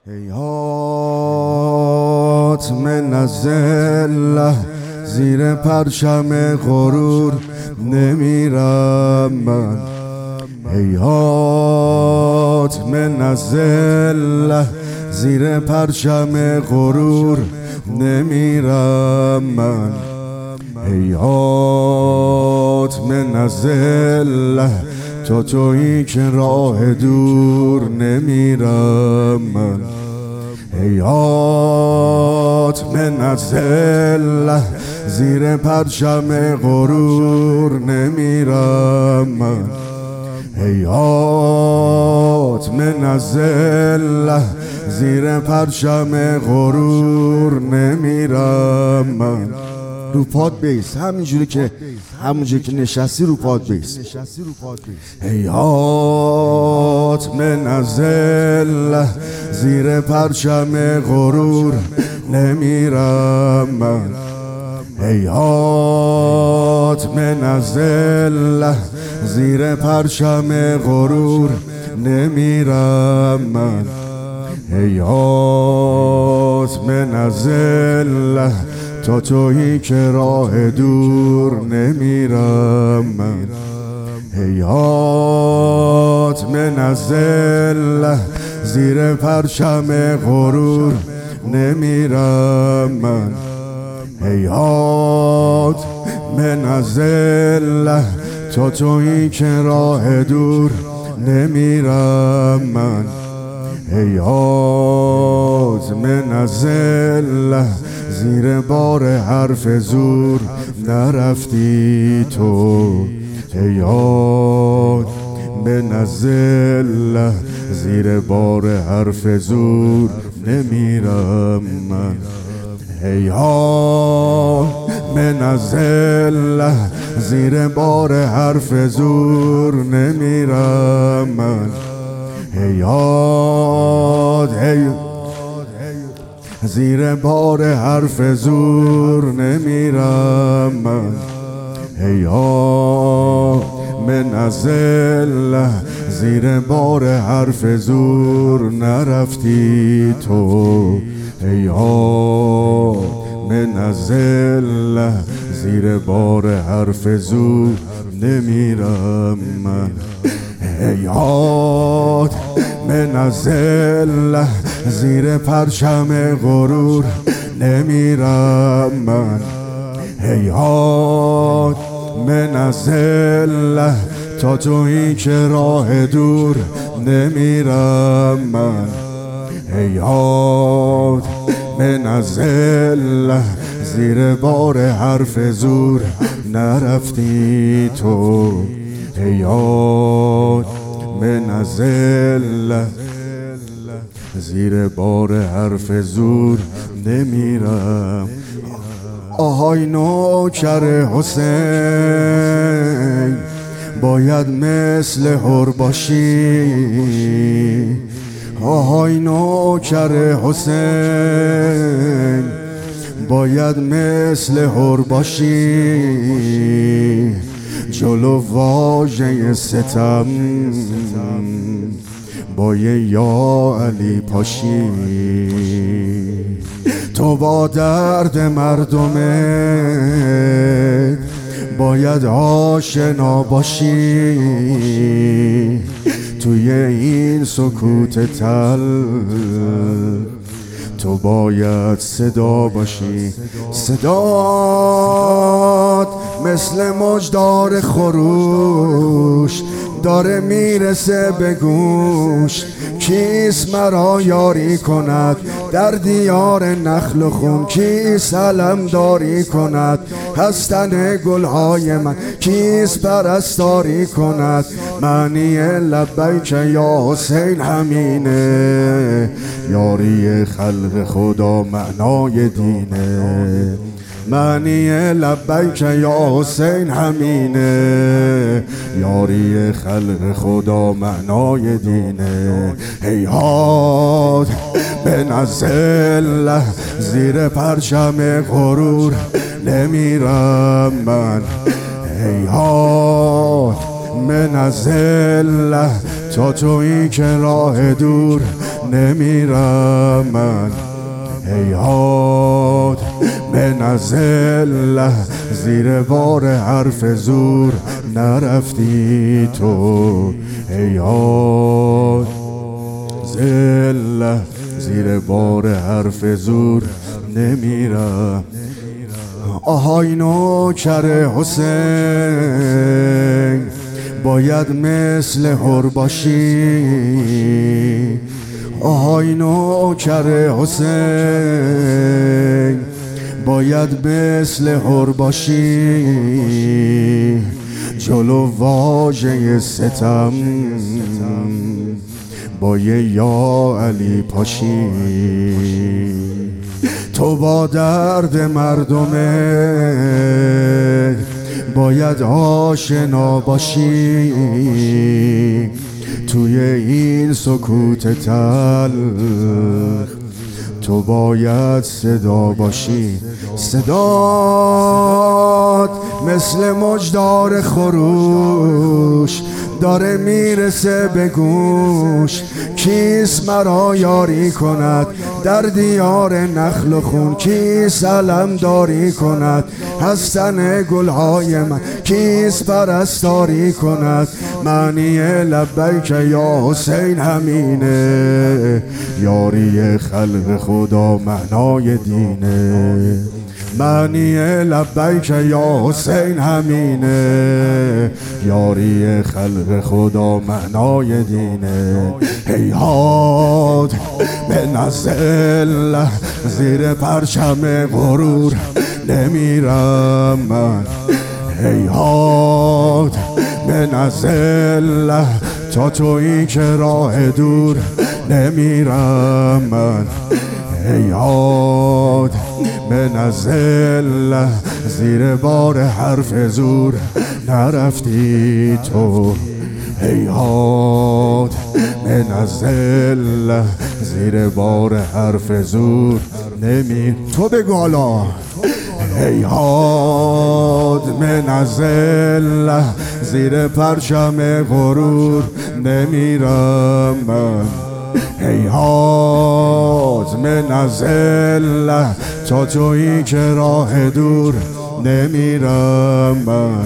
هیهات من الذله، زیر پرچم غرور نمیرم من. هیهات من الذله، زیر پرچم غرور نمیرم من. هیهات من الذله، تا تویی که راه دور نمیرم من. هیهات من الذله، زیر پرچم غرور نمیرم من. هیهات من الذله، زیر پرچم غرور نمیرم من. رو پاد بیس، همونجوری که نشستی رو پاد بیس. هیهات من الذله، زیر پرچم غرور نمیرم من. هیهات من الذله، زیر پرچم غرور نمیرم من. هیهات من الذله، تا تویی که راه دور نمیرم من. هیهات من الذله، زیر پرچم غرور نمیرم من. هیهات من الذله، تا تویی که راه دور نمیرم من. هیهات من الذله، زیر بار حرف زور نرفتی تو. هیهات من الذله، زیر بار حرف زور نمیرم من. هیهات من الذله، زیر بار حرف زور نمیرم من. هیهات زیر بار حرف زور نمیرم من. هیهات من الذله، زیر بار حرف زور نرفتی تو. هیهات من الذله، زیر بار حرف زور نمیرم من. هیهات من الذله، زیر پرچم غرور نمیرم من. هیهات من الذله، تا تویی که راه دور نمیرم من. هیهات من الذله، زیر بار حرف زور نرفتی تو. هیهات من الذله، زیر بار حرف زور نمیرم. آهای نوکر حسین، باید مثل هر باشی. آهای نوکر حسین، باید مثل هر باشی. جلو واژه ستم با یا علی پاشی. تو با درد مردمت باید آشنا باشی. توی این سکوت تل تو باید صدا باشی. صدات مثل مجدار خروش داره میرسه به گوش. کیست مرا یاری کند در دیار نخل و خون؟ کیست علم داری کند هستن گلهای من؟ کیست پرستاری کند معنی لبیک یا حسین همینه؟ یاری خلق خدا معنای دینه. معنی لبیک یا حسین همینه، یاری خلق خدا معنای دینه. هیهات من الذله، زیر پرچم غرور نمیرم من. هیهات من الذله، تا تویی که راه دور نمیرم من هیهات من از الله زیر بار حرف زور نرفتی تو هیهات زله زیر بار حرف زور نمیرم آهای نوکر حسین باید مثل هر باشی آهای نوکر حسین باید مثل هر باشی جلو واژه ستم با یه یا علی پاشی تو با درد مردمت باید آشنا باشی توی این سکوت تلخ تو باید صدا باشی صدات مثل مجدار خروش داره میرسه به گوش کیست مرا یاری کند در دیار نخل و خون کیست علمداری کند هستن گلهای من کیست پرستاری کند معنی لبیک یا حسین همینه یاری خلق خدا معنای دینه معنی لبیک یا حسین همینه یاری خلق خدا معنای دینه هیهات به نزل زیر پرچم غرور نمیرم من هیهات به نزل تا تویی که راه دور نمیرم من هیهات من از الله زیر بار حرف زور نرفتی تو هیهات من از الله زیر بار حرف زور نمی تو بگو حالا هیهات من از الله زیر پرچم غرور نمیرم من هیهات من از الله تا تویی که راه دور نمیرم من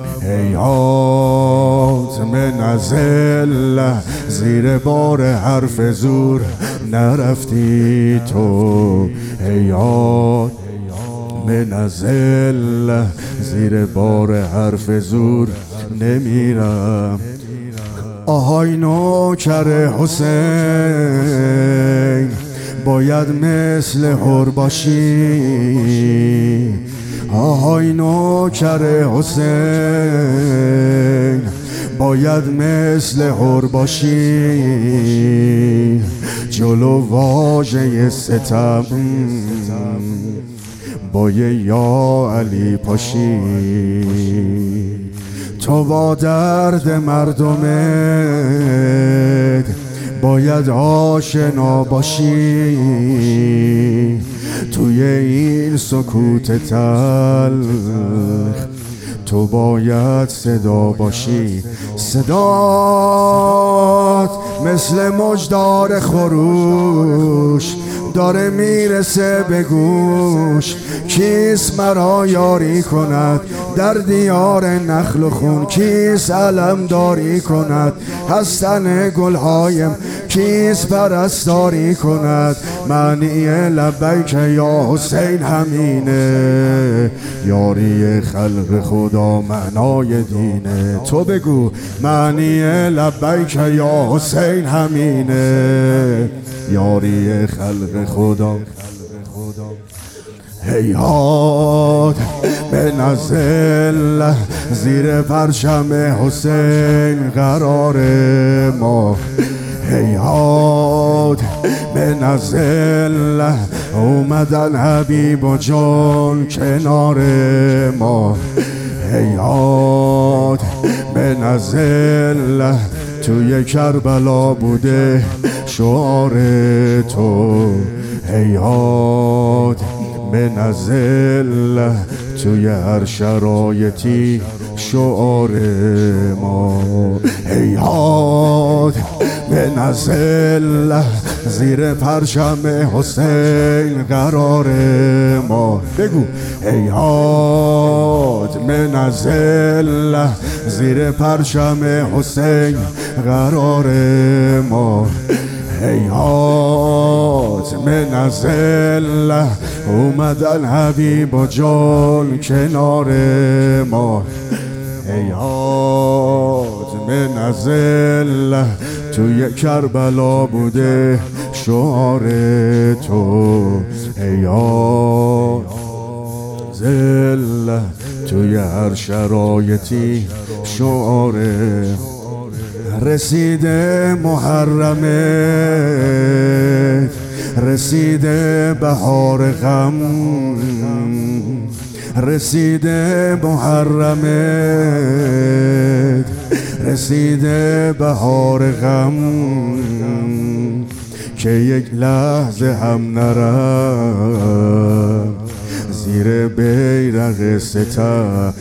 هیهات من از الله زیر بار حرف زور نرفتی تو هیهات من از الله زیر بار حرف زور نمیرم آهای نوکر حسین باید مثل هر باشی آهای نوکر حسین باید مثل هر باشی جلو واژه ستم با یه یا علی پاشی تو با درد مردمت باید آشنا باشی توی این سکوت تلخ تو باید صدا باشی صدات مثل مجدار خروش داره میرسه به گوش کیست مرا یاری کند در دیار نخل و خون کیست علمداری کند هستن گلهایم کیست پرستاری کند معنی لبیک یا حسین همینه یاری خلق خدا معنای دینه تو بگو معنی لبیک یا حسین همینه یاری خلق خدا هیهات به نزل زیر پرچم حسین قرار ما هیهات به نزل اومدن حبیب و جان کنار ما هیهات به نزل توی کربلا بوده شعار تو هیهات به نزل توی هر شرایطی شعار ما. هیهات به نزل زیر پرچم حسین قرار ما. بگو هیهات به نزل زیر پرچم حسین قرار ما. هیهات من نزل اومدن حبیب و جان کنار ما. هیهات من نزل توی کربلا بوده شعار تو. هیهات زل توی هر شرایطی شعار. رسیده محرمت، رسیده بهار غم، رسیده محرمت، رسیده بهار غم، که یک لحظه هم نرم زیر بیرق ستم.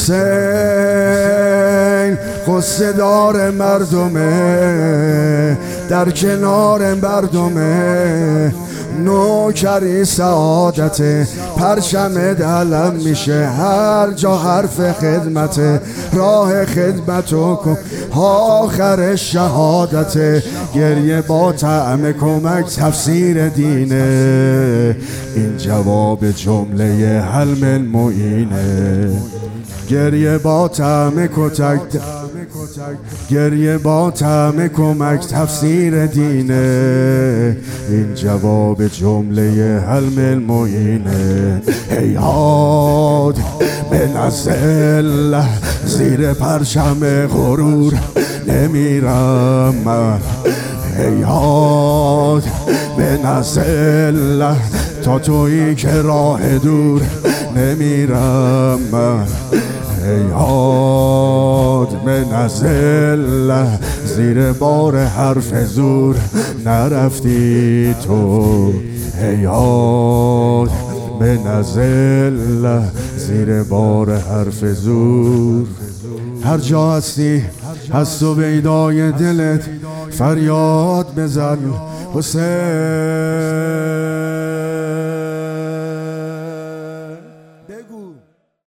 حسین قصه دار مردمه، در کنار مردمه، نوکری سعادت، پرچم علم میشه هر جا حرف خدمت، راه خدمتو کن آخر شهادت. گریه با طعم کمک تفسیر دینه، این جواب جمله حلم المعینه. گریه با طعم کتک، گریه با طعم کمک تفسیر دینه، این جواب جمله حلم المعینه. هیهات به نزل زیر پرچم غرور نمیرم من. هیهات به نزل تا تویی که راه دور نمیرم من. هیهات به نزل زیر بار حرف زور نرفتی تو. هیهات به نزل زیر بار حرف زور. هر جا هستی هست و بیدای دلت فریاد بزن حسین.